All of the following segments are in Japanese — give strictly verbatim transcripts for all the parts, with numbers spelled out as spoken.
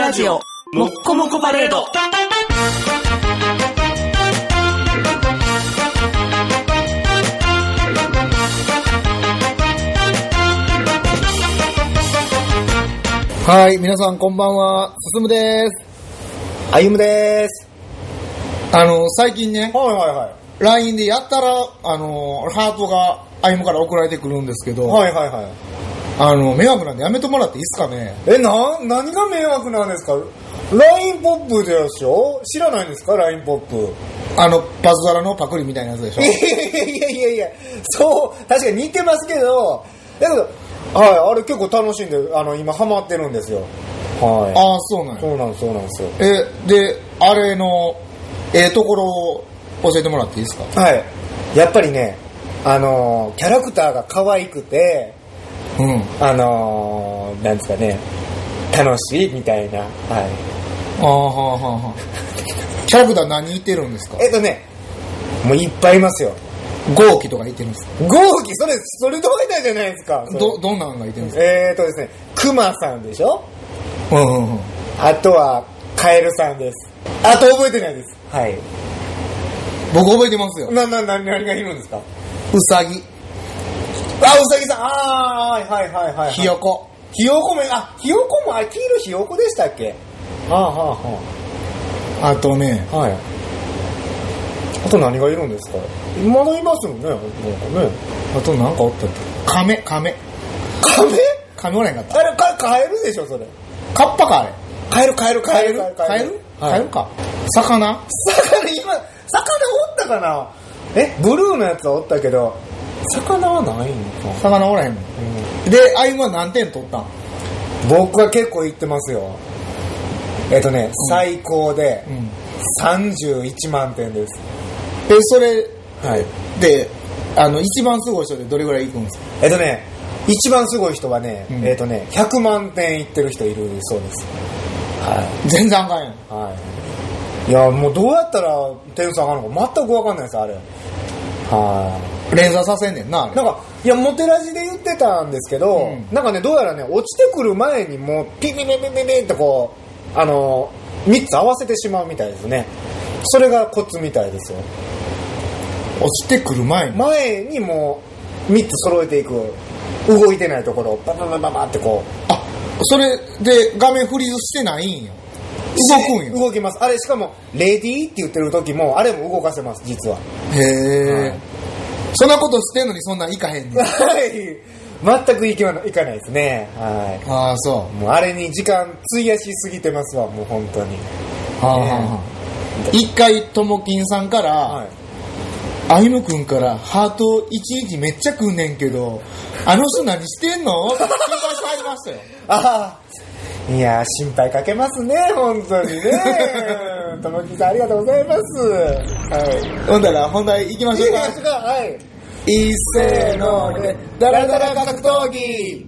ラジオもっこもこパレード。 はい、皆さんこんばんは、すすむです。 あゆむです。 あの最近ね、 はいはいはい、 ライン でやったらあのハートがあゆむから送られてくるんですけど、 はいはいはい、 あの迷惑なんでやめてもらっていいですかね。 え、な、何が迷惑なんですか。 ライン ポップでしょ。知らないんですか ライン ポップ。 あのパズドラのパクリみたいなやつでしょ。 いやいやいやいや、そう確かに似てますけど、だけどはい、あれ結構楽しんで、あの今ハマってるんですよ。はい。 ああ、そうなんや。 そうなんそうなんですよ。 えであれのええところを教えてもらっていいですか。 はい。やっぱりね、あのー、キャラクターが可愛くて、 うん、 あのー、なんですかね、楽しいみたいな。はい。 ああ、はあはあはあ。キャラクター何いてるんですか。 えっとね、もういっぱいいますよ。 豪気とかいてるんですか。 豪気、それそれどういたじゃないですか。 どどんなのがいてるんですか。 えーとですね、クマさんでしょ。 うんうんうん。 あとはカエルさんです。あと覚えてないです。はい。 僕覚えてますよ。 ななな何がいるんですか。 ウサギ。 あ、ウサギさん。ああ、はいはいはいはい。 ひよこ。 ひよこも、あ、ひよこも、あ、黄色ひよこでしたっけ。はあはあはあ。あとね、 はい。あと何がいるんですか。まだいますよね。なんかね。 あとなんかおったっけ。カメ、カメ。 カメ？ カメおらへんかった。 あれ、か、カエルでしょ、それ。 カッパか、あれ。 カエル、カエル、カエル。 カエル？ カエルか。魚？ 魚、今、魚おったかな。え、ブルーのやつはおったけど、魚はないんか。 魚おらへんの。うん、で、あいむは何点取ったん？ 僕は結構いってますよ。えっとね、うん、最高でさんじゅういちまんてんです。 え、それ、 はい。 で、あの、一番すごい人でどれぐらいいくんですか？ えっとね、一番すごい人はね、うん、えっとね、ひゃくまんてんいってる人いるそうです。 はい。全然あかんやん。 はい。いや、もうどうやったら点数上がるのか全く分かんないです、あれ。はい。 連鎖させんねんな、あれ。 なんか、いや、モテラジで言ってたんですけど、うん、なんかね、どうやらね、落ちてくる前にもう、ピピピピピピってこう、あの、みっつ合わせてしまうみたいですね。それがコツみたいですよ。 落ちてくる前に前にもうみっつ揃えていく。動いてないところをバババババってこう。 あ、それで画面フリーズしてないんよ。動くんよ。 動きます。あれしかもレディーって言ってる時もあれも動かせます、実は。 へえ、はい。そんなことしてんのにそんなんいかへんねん。 はい。全くいかないですね。はい。 ああ、そう。 もうあれに時間費やしすぎてますわ、もう本当に。 はあ、はあ、一回ともきんさんから、はい、あゆむくんからハート一日めっちゃくんねんけど、あの人何してんの？心配してはりましたよ。 ああ、いや心配かけますね、本当にね。ともきんさんありがとうございます。はい。 ほんだら本題行きましょうか。 行きましょうか。はい。 いっせーのでダラダラ格闘技。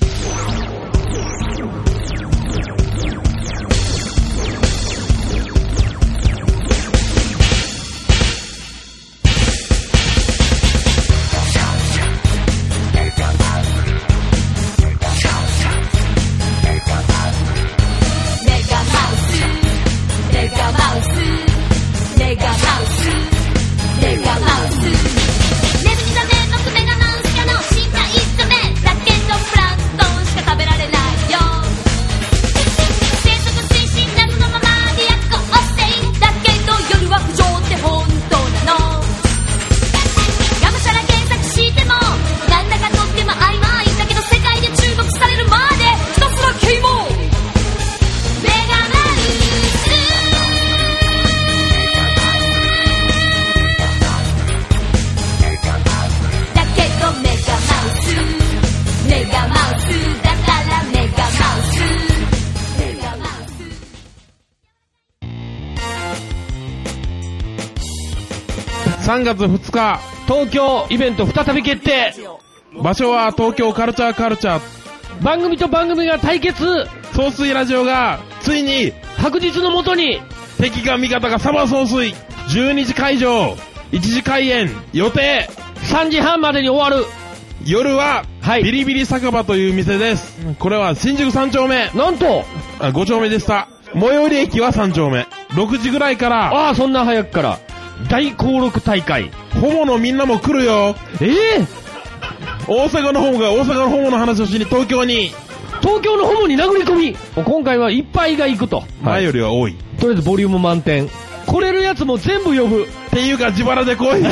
さんがつふつか東京イベント再び決定。場所は東京カルチャーカルチャー。番組と番組が対決。総水ラジオがついに白日のもとに。敵が味方がサマー総水。じゅうにじ会場、いちじ開演予定。さんじはんまでに終わる。夜は、はい、ビリビリ酒場という店です。これは新宿さん丁目、なんとご丁目でした。 最寄り駅はさん丁目。ろくじぐらいから、 ああ、そんな早くから。大登録大会。 ホモのみんなも来るよ。 ええー、 大阪のホモが大阪のホモの話をしに東京に。 東京のホモに殴り込み。今回はいっぱいが行くと。 前よりは多い。 とりあえずボリューム満点。来れるやつも全部呼ぶ。 っていうか自腹で来い。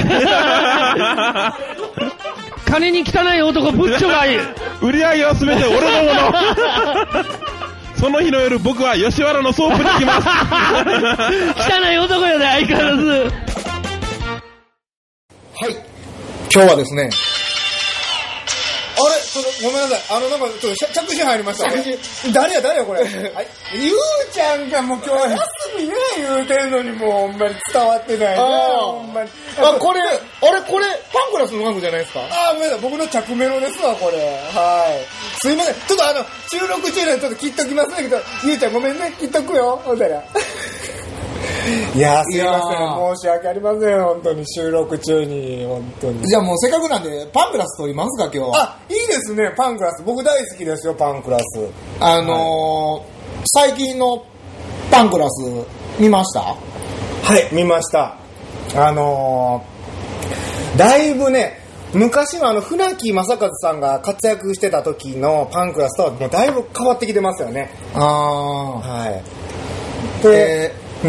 金に汚い男ブッチョがいい。 売り上げは全て俺のもの。その日の夜僕は吉原のソープに行きます。 汚い男やで相変わらず。はい 、今日はですね、 あれちょっとごめんなさい、あのなんかちょっと着信入りましたね。誰や誰やこれ。はい、ゆうちゃんがもう今日休みね言うてるのにもうほんまに伝わってないな。ほんまに。 あ、これあれこれパンクラスのマークじゃないですか。 あ、ごめんなさい、僕の着メロですわこれ。はい。すいません、ちょっとあの収録中でちょっと切っときますけど、ゆうちゃんごめんね、切っとくよ。ほんだら。いやすいません、申し訳ありません、本当に収録中に本当に。 じゃあもうせっかくなんでパンクラス撮りますか今日は。 あ、いいですね、パンクラス僕大好きですよ、パンクラス。 あのーはい、最近のパンクラス見ました？ はい、見ました。あのー、だいぶね、昔のあの船木正和さんが活躍してた時のパンクラスとはもうだいぶ変わってきてますよね。 ああ、 はい。 で、うん、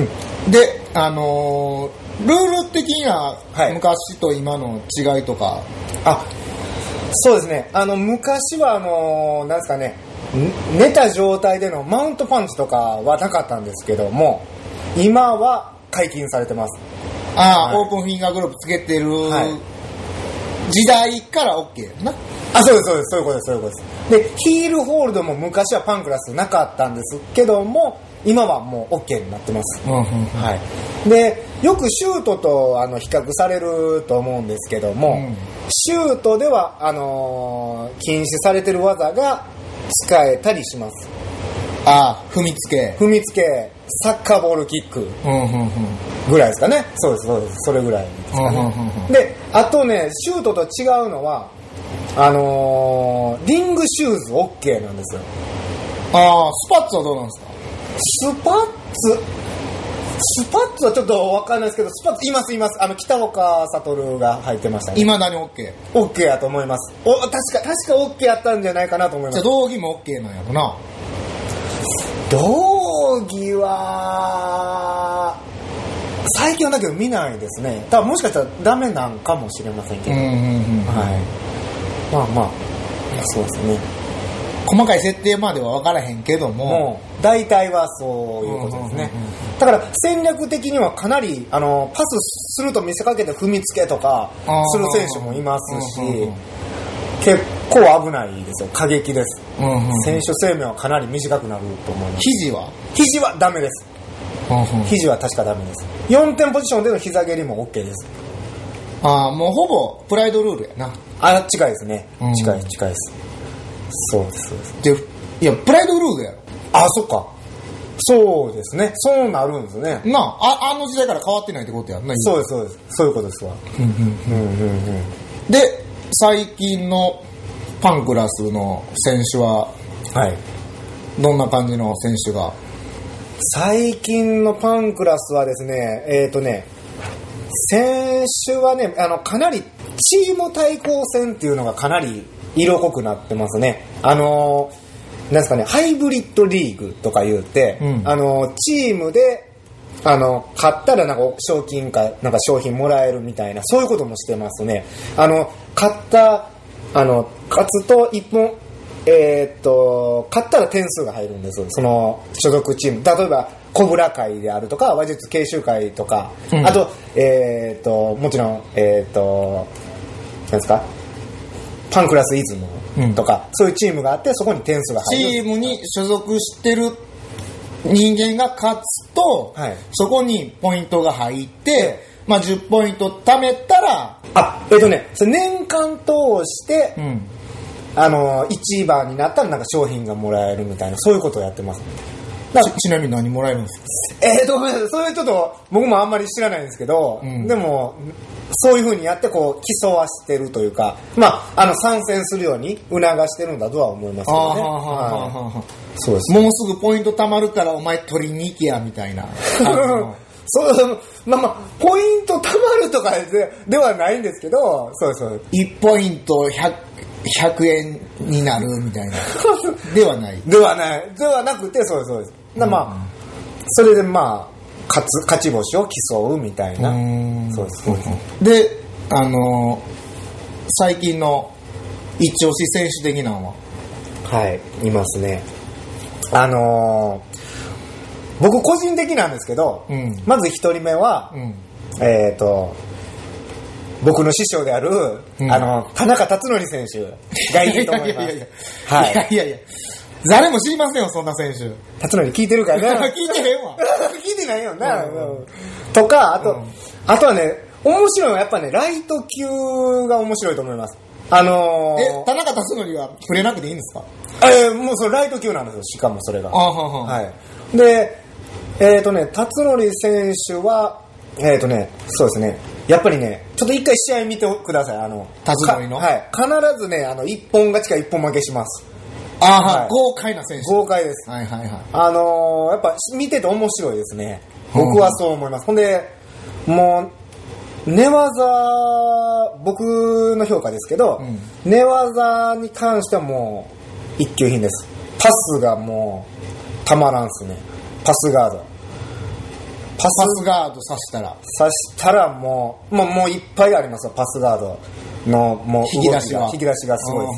で、あのー、ルール的な昔と今の違いとか、はい、 あ、そうですね。あの昔はあのー、なんですかね、寝た状態でのマウントパンチとかはなかったんですけども、今は解禁されてます。 ああ、 はい、 オープンフィンガーグローブつけてる、はい、時代から OK な。 あ、そうですそうです、そういうことです、そういうことです。で、ヒールホールドも昔はパンクラスなかったんですけども、今はもう OK になってます。 うんうん、 はい。で、よくシュートとあの比較されると思うんですけども、うん、シュートではあのー、禁止されてる技が使えたりします。 ああ、踏みつけ、 踏みつけ、サッカーボールキックぐらいですかね。そうですそうです、それぐらいですかね。うんうんうん、で、あとね、シュートと違うのはあのー、リングシューズ OK なんですよ。 ああ、スパッツはどうなんですか？ スパッツスパッツはちょっと分かんないですけど、スパッツいますいます。あの北岡悟が入ってましたね。 今何 OK？ OK やと思います。お、確か確か OK やったんじゃないかなと思います。 じゃあ道着も OK なんやろな。 道着は最近はだけど見ないですね。多分もしかしたらダメなんかもしれませんけど、うんうんうん、はい、まあまあそうですね。 細かい設定までは分からへんけども、もう大体はそういうことですね、うんうんうん、だから戦略的にはかなりあのパスすると見せかけて踏みつけとかする選手もいますし、うんうんうん、結構危ないですよ。過激です、うんうん、選手生命はかなり短くなると思います。 肘は肘はダメです、うんうん、肘は確かダメです。よんてんポジションでの膝蹴りも OK です。 ああ、もうほぼプライドルールやな。 あ、近いですね、うん、近い近いです。そうですそうです。 で、いやプライドルールやろ。 あ、そっか、そうですね、そうなるんですね。 なあ、あの時代から変わってないってことやんな。 そうですそうです、そういうことですわ。うんうんうんうん。 で、最近のパンクラスの選手は、はい、どんな感じの選手が？ 最近のパンクラスはですね、えっとね、選手はね、あのかなりチーム対抗戦っていうのがかなり色濃くなってますね。あのなんですかね、ハイブリッドリーグとか言って、うん、あのチームであの勝ったらなんか賞金かなんか商品もらえるみたいな、そういうこともしてますね。あの勝ったあの勝つと一本、えー、っと勝ったら点数が入るんです。その所属チーム、例えばコブラ会であるとか話術研修会とか、うん、あとえー、っともちろんえー、っとなんですか、パンクラスイズムとか、うん、そういうチームがあって、そこに点数が入る。 チームに所属してる人間が勝つと、はい、そこにポイントが入って、まあ、じゅっポイント貯めたら、 あ、えっとね、それ年間通して、うん、あのいちばんになったらなんか商品がもらえるみたいな、そういうことをやってます。 ち, ちなみに何もらえるんですか？ えーと、ごめんなさい。それちょっと、僕もあんまり知らないんですけど、うん、でも、そういう風にやって、こう、競わしてるというか、まあ、あの、参戦するように促してるんだとは思いますけどね。あははははそうです。もうすぐポイント貯まるから、お前取りに行けや、みたいな。 そう、まあまあ、ポイント貯まるとか で, ではないんですけど、そうそう。 いちポイントひゃく、ひゃくえんになるみたいな。ではない。 ではない。ではなくて、そうです、そうです。うん、まあ、それでまあ、勝つ、勝ち星を競うみたいな。うそうです、そうです。 で、あのー、最近の一押し選手的なのは？ はい、いますね。あのー、僕個人的なんですけど、うん、まず一人目は、うん、えっ、ー、と、僕の師匠である、うん、あの、田中辰徳選手がいいと思います。いやいやいや、 はい。いやいやいや、誰も知りませんよ、そんな選手。 辰徳聞いてるからね。 聞いてへんわ。 聞いてないよな。うん、とか、あと、うん、あとはね、面白いのはやっぱね、ライト級が面白いと思います。あのー、 え、田中辰徳は触れなくていいんですか？ えー、もうそのライト級なんですよ、しかもそれが。 あはははい。で、えっ、ー、とね、辰徳選手は、えっ、ー、とね、そうですね、やっぱりね、ちょっと一回試合見てください、あの、 辰徳の？ はい。必ずね、あの、一本勝ちか一本負けします。 ああ、はい、豪快な選手。 豪快です。 はいはいはい。 あのー、やっぱ見てて面白いですね。僕はそう思います。ほんで、もう、寝技、僕の評価ですけど、うん、寝技に関してはもう、一級品です。パスがもう、たまらんすね。パスガード。 パスガード刺したら刺したらもう、もう、もういっぱいありますよ、パスガードの、もう、 引き出しが。 引き出しがすごいです。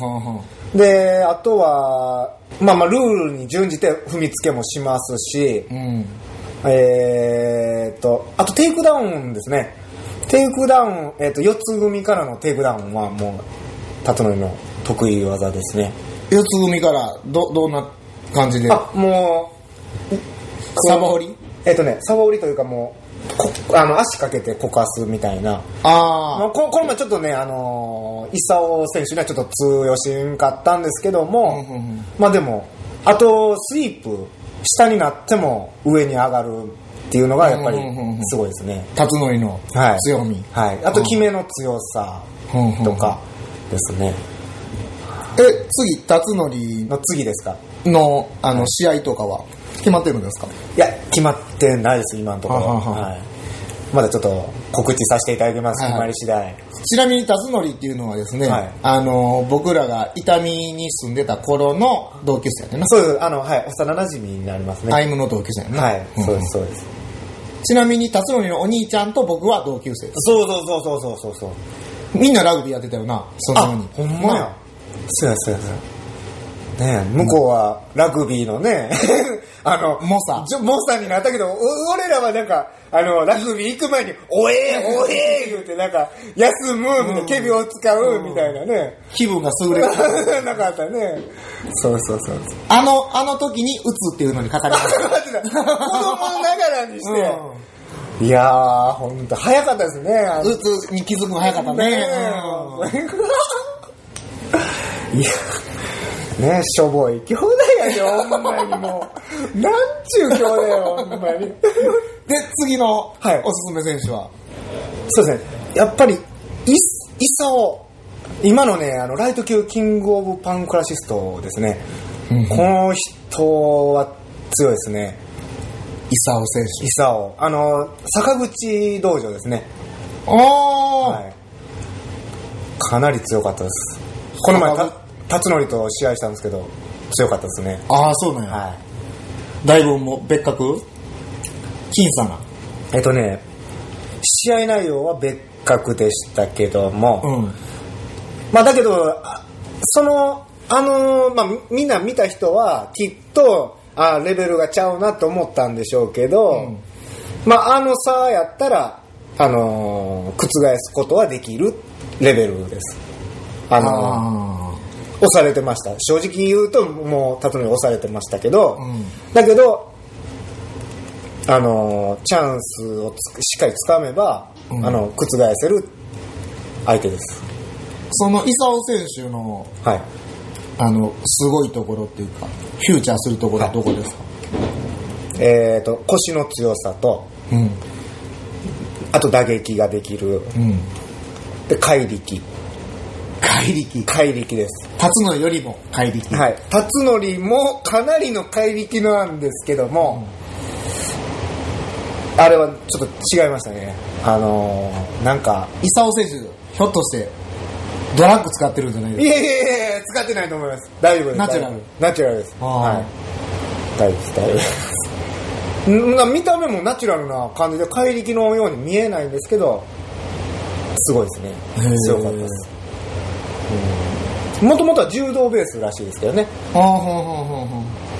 で、あとは、まあまあ、ルールに準じて踏みつけもしますし、うん、えーっと、あとテイクダウンですね。テイクダウン、えーっと、四つ組からのテイクダウンはもう、辰徳の得意技ですね。 四つ組から、ど、どんな感じで？ あ、もう、 サバ折り？ えっとね、サバ折りというかもう、こあの足かけてこかすみたいな。 ああ。 こ, この前ちょっとね、あのー、イサオ選手にはちょっと通用しんかったんですけども、うんうんうん、まあでも、あとスイープ、下になっても上に上がるっていうのがやっぱりすごいですね。 辰徳の強み。 はい。はい、あと決めの強さとかですね。 え、次、辰徳の次ですかの、あの、試合とかは決まってるんですか？ いや、決まってないです、今のところ。ははははい。まだちょっと告知させていただきます、決まり次第。 ちなみに辰徳っていうのはですね、はい、あの、僕らが伊丹に住んでた頃の同級生やねんな。 そうです、あの、はい、幼馴染になりますね。 アイムの同級生やねんな。 はい、うん、そうです、そうです。 ちなみに辰徳のお兄ちゃんと僕は同級生です。 そうそうそうそうそうそう。 みんなラグビーやってたよな、そのように。 ほんまや。そうやそうやそうや。ねえ、向こうはラグビーのね、あの、 猛者。 猛者になったけど、俺らはなんか、あの、ラグビー行く前に、おえー、おえー言うて、なんか、休む、みたいな、ケビを使う、みたいなね。 気分が優れる。 なかったね。そうそうそう。 あの、あの時に打つっていうのにかかりました。 子供ながらにして。うん、いやー、ほんと、早かったですね。 打つに気づくの早かったね。ねいや。ねえ、しょぼい兄弟やで、ほんまにもう。なんちゅう兄弟よ、ほんまに。で、 次のおすすめ選手は、はい、 そうですね。やっぱり、イサオ。今のね、あの、ライト級キングオブパンクラシストですね。うん、この人は強いですね。 イサオ選手。 イサオ。あの、坂口道場ですね。 ああ、はい。 かなり強かったです。この前、辰徳と試合したんですけど強かったですね。 ああ、そうなんや。はい。だいぶもう別格？僅差な。 えっとね、試合内容は別格でしたけども、うん、まあだけどそのあのまあみんな見た人はきっとあレベルがちゃうなと思ったんでしょうけど、うん、まああの差やったらあのー、覆すことはできるレベルです。あのー。あ押されてました。正直言うともう辰徳に押されてましたけど、うん、だけどあのチャンスをしっかりつかめば、うん、あの覆せる相手です。 そのイサオ選手の、はい、あのすごいところっていうかフューチャーするところはどこですか？はい、 えー、と腰の強さと、 うん。 あと打撃ができる、 うん。 で怪力怪力。 怪力です。 立つのよりも怪力。 はい、立つのりもかなりの怪力なんですけども、うん、あれはちょっと違いましたね。あのー、なんかイサオ選手ひょっとしてドラッグ使ってるんじゃないですか？ いやいやいや使ってないと思います。大丈夫です。 ナチュラル。 ナチュラルです。はい。大丈夫です大丈夫です。見た目もナチュラルな感じで怪力のように見えないんですけど、すごいですね。強かったです。もともとは柔道ベースらしいですけどね。 はあはあはあは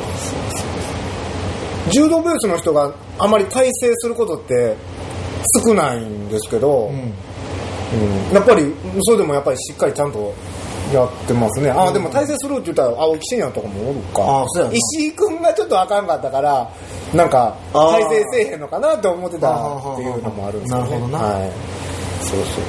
あ、柔道ベースの人があまり体制することって少ないんですけど、うんうん、やっぱりそれでもやっぱりしっかりちゃんとやってますね。あ、でも体制するって言ったら青木真也とかもおるか。 あ、そうやな。 石井君がちょっとあかんかったからなんか体制せえへんのかなと思ってたっていうのもあるんですけどね。 なるほどな。 はい。そうそうそうそう。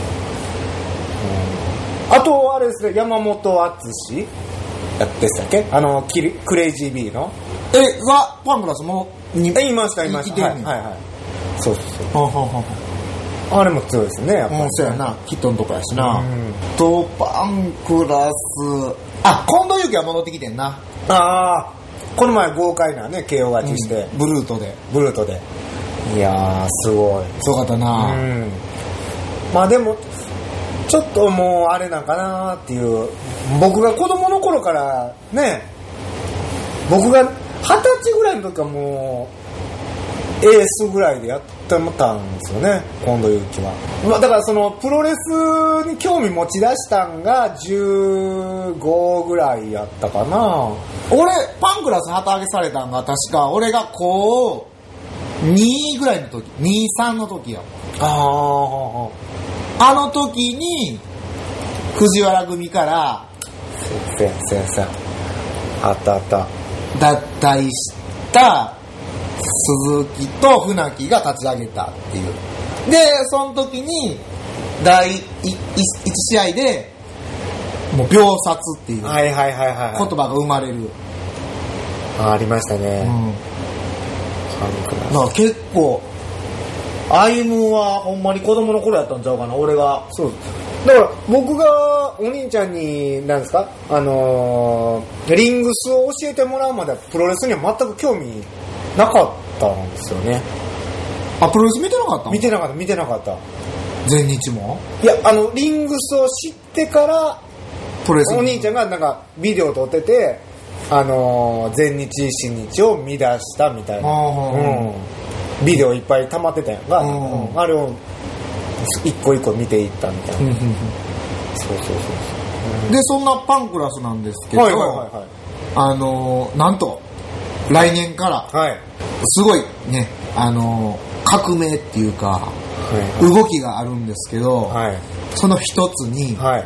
うん、あとあれですね、山本敦でしたっけ？あのキリクレイジー B のえはパンクラスもにいましたいました。はいはいはい。そうそうそう。はははあれも強いですね、やっぱり、ね。うん、 そうやな。ヒットのとこやしな。うん、とパンクラス。あ、近藤祐樹は戻ってきてんな。 ああ、この前豪快なね ケーオー 勝ちして、 うん、ブルートでブルートで。いやーすごい。 すごかったな。うん。 まあでもちょっともうあれなんかなっていう、僕が子供の頃からね、僕が二十歳ぐらいの時はもうエースぐらいでやってたんですよね、近藤祐樹は。まあだからそのプロレスに興味持ち出したんがじゅうごぐらいやったかな。 俺パンクラス旗揚げされたんが確か俺がこうにぐらいの時、に、さんの時や。 ああの時に藤原組からせやせやせやあったあった脱退した鈴木と船木が立ち上げたっていう。でその時に第一試合でもう秒殺っていう言はいはいはいはい葉が生まれる。 あ, ありましたね。 うん。なんか結構アイムはほんまに子供の頃やったんちゃうかな、俺が。 そうだから僕がお兄ちゃんに何ですか、あのー、リングスを教えてもらうまではプロレスには全く興味なかったんですよね。 あ、プロレス見てなかったの？ 見てなかった見てなかった。 全日も？ いや、あのリングスを知ってからプロレスお兄ちゃんがなんかビデオ撮ってて、あのー、全日新日を見出したみたいな、うんビデオいっぱい溜まってたやんか、うんうん、あれを一個一個見ていったみたいな、うん、そうそうそうそう、 でそんなパンクラスなんですけど、はいはいはいはい、あのー、なんと来年から、はい、すごいね、あのー、革命っていうか、はいはい、動きがあるんですけど、はい、その一つに、はい、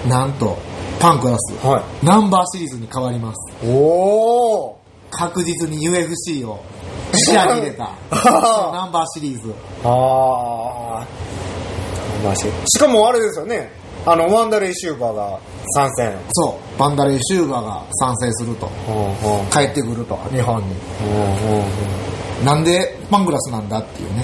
なんとパンクラス、はい、ナンバーシリーズに変わります。 おー、 確実に ユーエフシー を視野に入れたナンバーシリーズ。 ああ、しかもあれですよね、あのワンダレイシューバーが参戦。 そう、ワンダレイシューバーが参戦すると、うんうん、帰ってくると日本に、うんうんうん、なんでパンクラスなんだっていうね、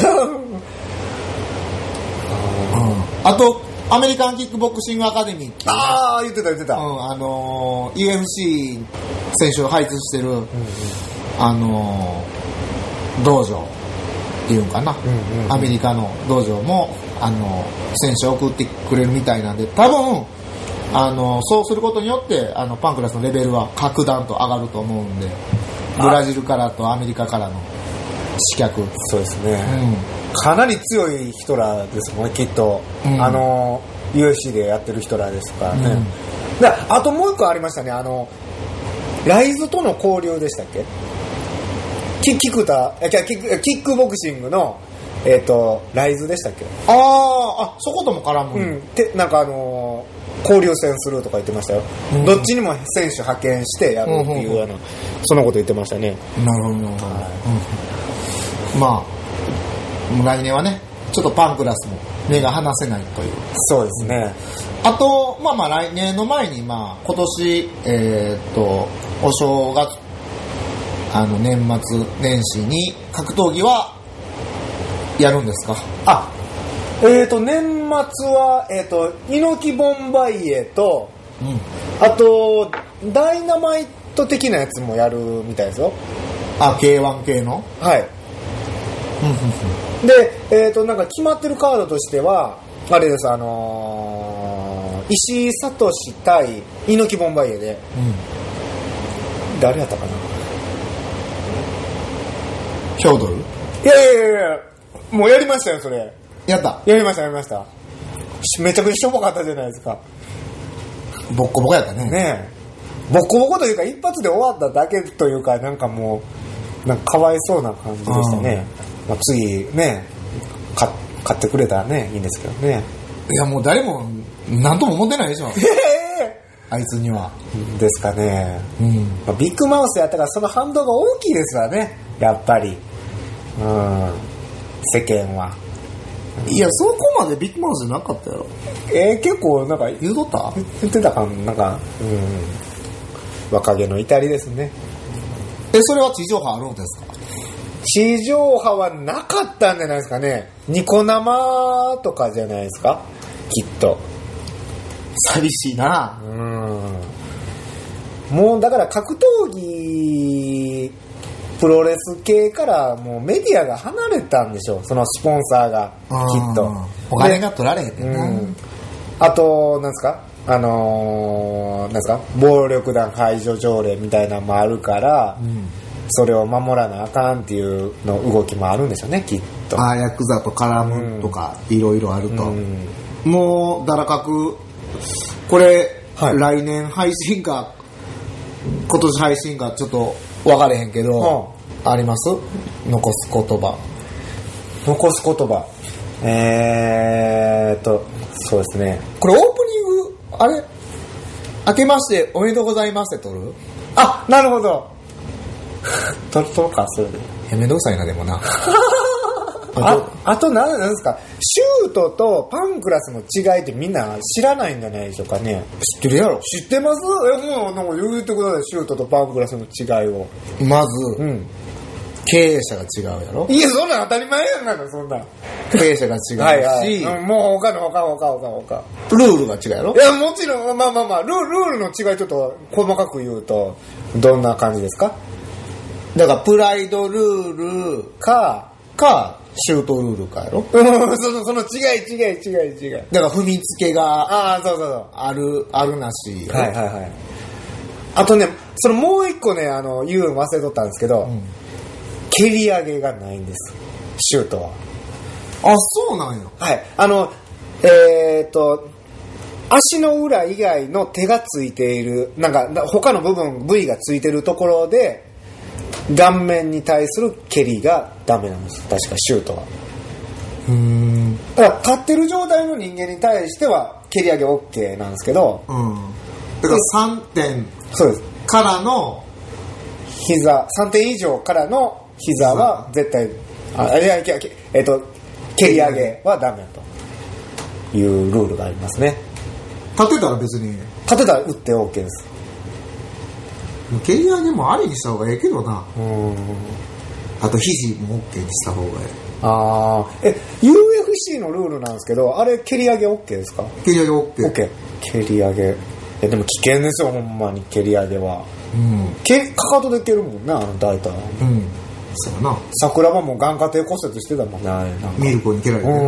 うん、あとアメリカンキックボクシングアカデミーっていう、ね、 ああ言ってた言ってた、 うん、あのー、ユーエフシー 選手を輩出してる、うんうん、あのー、道場っていうんかな、うんうんうん、アメリカの道場もあの選手を送ってくれるみたいなんで、多分あのそうすることによってあのパンクラスのレベルは格段と上がると思うんで、ブラジルからとアメリカからの刺客。 そうですね、うん、かなり強い人らですもんね、きっと、うん、あの ユーエフシー でやってる人らですからね、うん、であともう一個ありましたね、あのライズとの交流でしたっけ、キキクタキック、キックボクシングの、えー、とライズでしたっけ。 ああ、そことも絡む、 うん、てなんかあのー、交流戦するとか言ってましたよ、うん、どっちにも選手派遣してやるっていうような、うん、そんなこと言ってましたね。 なるほど、はい、うん、まあ来年はねちょっとパンクラスも目が離せないという。 そうですね、 うん、あとまあまあ来年の前に、まあ今年えー、っとお正月あの年末年始に格闘技はやるんですか？ あ、えーと年末は、えーと猪木ボンバイエと、うん、あとダイナマイト的なやつもやるみたいですよ。 あ、ケーワン 系の？ はい。で、えーとなんか決まってるカードとしてはあれです、あのー、石井聡対猪木ボンバイエで、うん、誰やったかな？ ヒョードル？ いやいやいやもうやりましたよ、それ。 やったやりましたやりました。めちゃくちゃしょぼかったじゃないですか。 ボッコボコやったね。 ねえ、ボッコボコというか一発で終わっただけというか、なんかもうなんかかわいそうな感じでしたね。まあ、次ね買ってくれたらねいいんですけどね。 いやもう誰も何とも思ってないでしょ。あいつにはですかね、 うん、 まあ、ビッグマウスやったからその反動が大きいですわね、やっぱり。うん、世間は。 いやそこまでビッグマウスじゃなかったやろ。 えー、結構なんか言うとった言ってたかなんか、うん、若気の至りですね。 え、それは地上波あるんですか？ 地上波はなかったんじゃないですかね。ニコ生とかじゃないですか、きっと。 寂しいな。 うん、もうだから格闘技プロレス系からもうメディアが離れたんでしょう、そのスポンサーがきっと。 お金が取られへんねんな、 うん、あとなんですか、あのー、なんですか、暴力団排除条例みたいなのもあるから、うん、それを守らなあかんっていうの動きもあるんでしょうね、きっと。 ああ、ヤクザと絡むとかいろいろあると、うん、もうだらかくこれ、はい、来年配信か今年配信かちょっと分かれへんけど、うん、あります？残す言葉。 残す言葉。えーっと、そうですね。 これオープニング、あれ明けましておめでとうございますって撮る？ あ、なるほど。撮るとか、それで。 え、めんどくさいな、でもな。 あ, あと何なんですか、シュートとパンクラスの違いってみんな知らないんじゃないでしょうかね。 知ってるやろ。 知ってます？え、もうなんか言ってください、シュートとパンクラスの違いを。 まず、うん、経営者が違うやろ。 いや、そんなん当たり前やんかな、そんな。 経営者が違うし、はい、はい、 うん、もう他の他他他他ルールが違うやろ。 いや、もちろん、まあまあまあ、ルール、ルールの違いちょっと細かく言うとどんな感じですか？ だからプライドルールかかシュートルールかやろ。 その、その違い違い違い違い。 だから踏みつけがあそうそうそうあるあるなし。 はいはいはい。あとね、そのもう一個ね、あの言うの忘れとったんですけど、うん、蹴り上げがないんです、シュートは。 あ、そうなんよ。 はい。あのえー、っと足の裏以外の手がついている、なんか他の部分部位がついてるところで顔面に対する蹴りがダメなんです、確かシュートは。 うーん。 だから立ってる状態の人間に対しては蹴り上げ OK なんですけど、 うん、だからさんてんそうですからの膝さんてん以上からの膝は絶対、あ、いやいや、えっと蹴り上げはダメというルールがありますね。 立てたら別に立てたら打って OK です。 蹴り上げもありにした方がええけどな。 うん。 あと肘も OK にした方がええ。 ああ、え ユーエフシー のルールなんですけど、あれ蹴り上げ OK ですか？ 蹴り上げ OK。 OK。蹴り上げ。えでも危険ですよ、ほんまに蹴り上げは。うん。蹴かかとで蹴るもんね、あの大体。 うん。そうな。 桜庭も眼下底骨折してたもんね。 ミルコに蹴られてる。うん。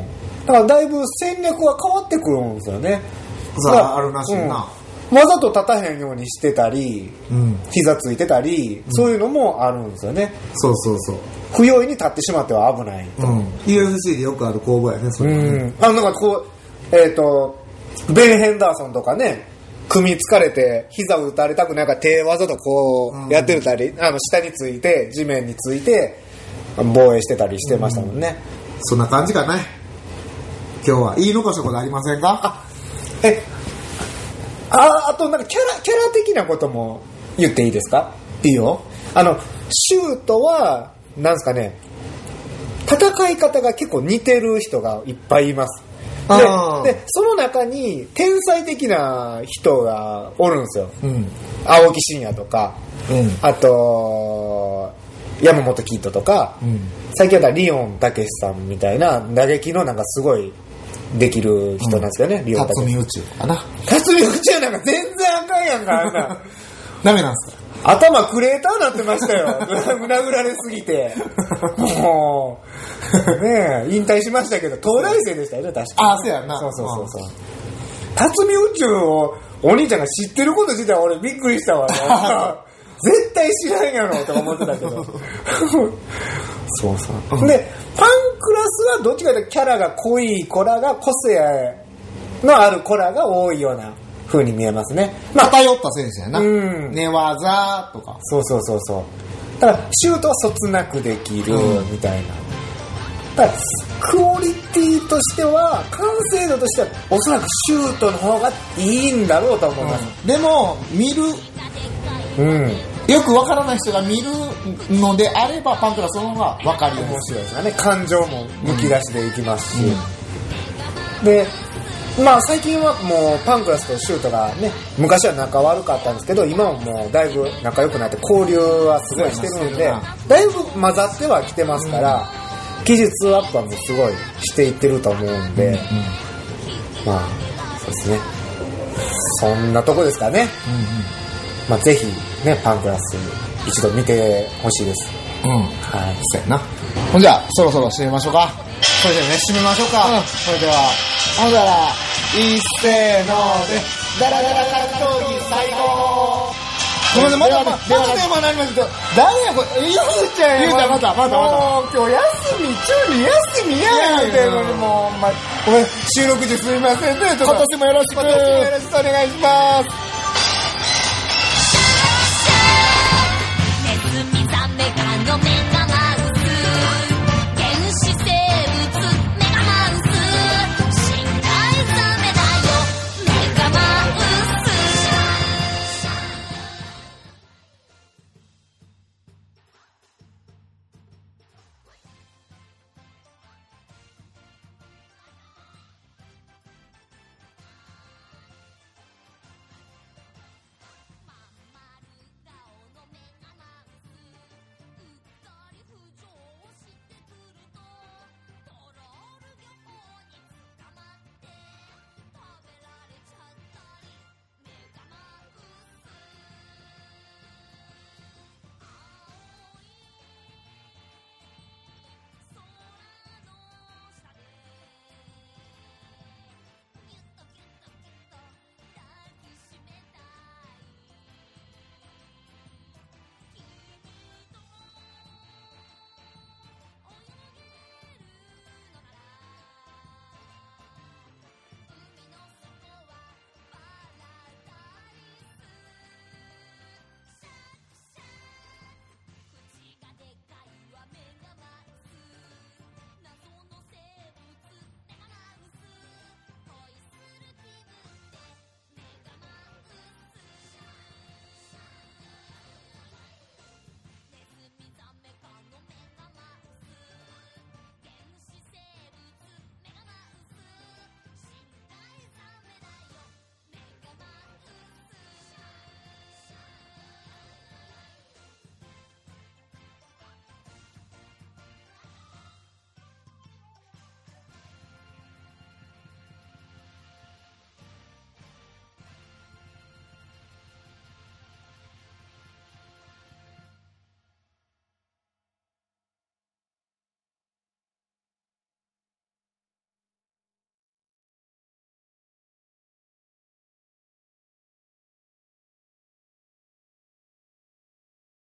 だからだいぶ戦略は変わってくるんですよね。 さあ、あるらしいな。 うん、わざと立たへんようにしてたり、うん、膝ついてたり、うん、そういうのもあるんですよね。 そうそうそう。 不用意に立ってしまっては危ないと。うん、 ユーエフシー でよくある攻防やね、それはね。 うん。あの、なんかこう、えっ、ー、と、ベン・ヘンダーソンとかね、組みつかれて、膝を打たれたくないから手わざとこうやってたり、うん、あの、下について、地面について、防衛してたりしてましたもんね。 うん、そんな感じかね。今日は言い残したことありませんか？ あ、え、あ, あとなんかキャラキャラ的なことも言っていいですか？ いいよ。 あのシュートはなんですかね、戦い方が結構似てる人がいっぱいいます。で, でその中に天才的な人がおるんですよ。うん、青木真也とか、うん、あとと山本キッドとか、うん、最近はリオンたけしさんみたいな打撃のなんかすごいできる人なんですよね、うん、リオンたけし。 辰巳宇宙かな。 辰巳宇宙なんか全然あかんやんか、あんな。 ダメなんすか？ 頭クレーターになってましたよ。殴られすぎて。もう、ねえ、引退しましたけど、東大生でしたよね、確かに。 あ、そうやな。 そうそうそうそう。辰巳宇宙をお兄ちゃんが知ってること自体は俺びっくりしたわ、ね。絶対知らんやろとか思ってたけど。そうそう。で、パンクラスはどっちかというとキャラが濃い子らが個性のある子らが多いような風に見えますね。 まあ、偏った選手やな。 うん。 寝技とか。 そうそうそうそう。だから、シュートはそつなくできるみたいな。うん、だから、クオリティとしては、完成度としては、おそらくシュートの方がいいんだろうと思います。 うん、でも、見る、 うん。 よくわからない人が見るのであれば、パンクラスの方がわかりやすい。 面白いですよね。感情もむき出しでいきますし。うん、で、まあ最近はもうパンクラスとシュートがね、昔は仲悪かったんですけど、今はもうだいぶ仲良くなって交流はすごいしてるんで、だいぶ混ざってはきてますから、うん、技術アップはもうすごいしていってると思うんで、うんうん、まあそうですね。そんなとこですかね。うんうん、まあぜひね、パンクラス一度見てほしいです。 うん。はい。そうやな。ほんじゃあ、そろそろ締めましょうか。 それではね、締めましょうか。 うん。それでは、ほんだら、いっせーので、ダラダラ格闘技最高。ごめんなさい、まだ、まだテーマになりますけど、誰やこれ、ゆうちゃんや。 ゆうちゃん、また、また、また。もう、今日休み、中に休みやんってのに、もう、ま、ごめん、収録時すみませんね。 今年もよろしく。 今年もよろしくお願いします。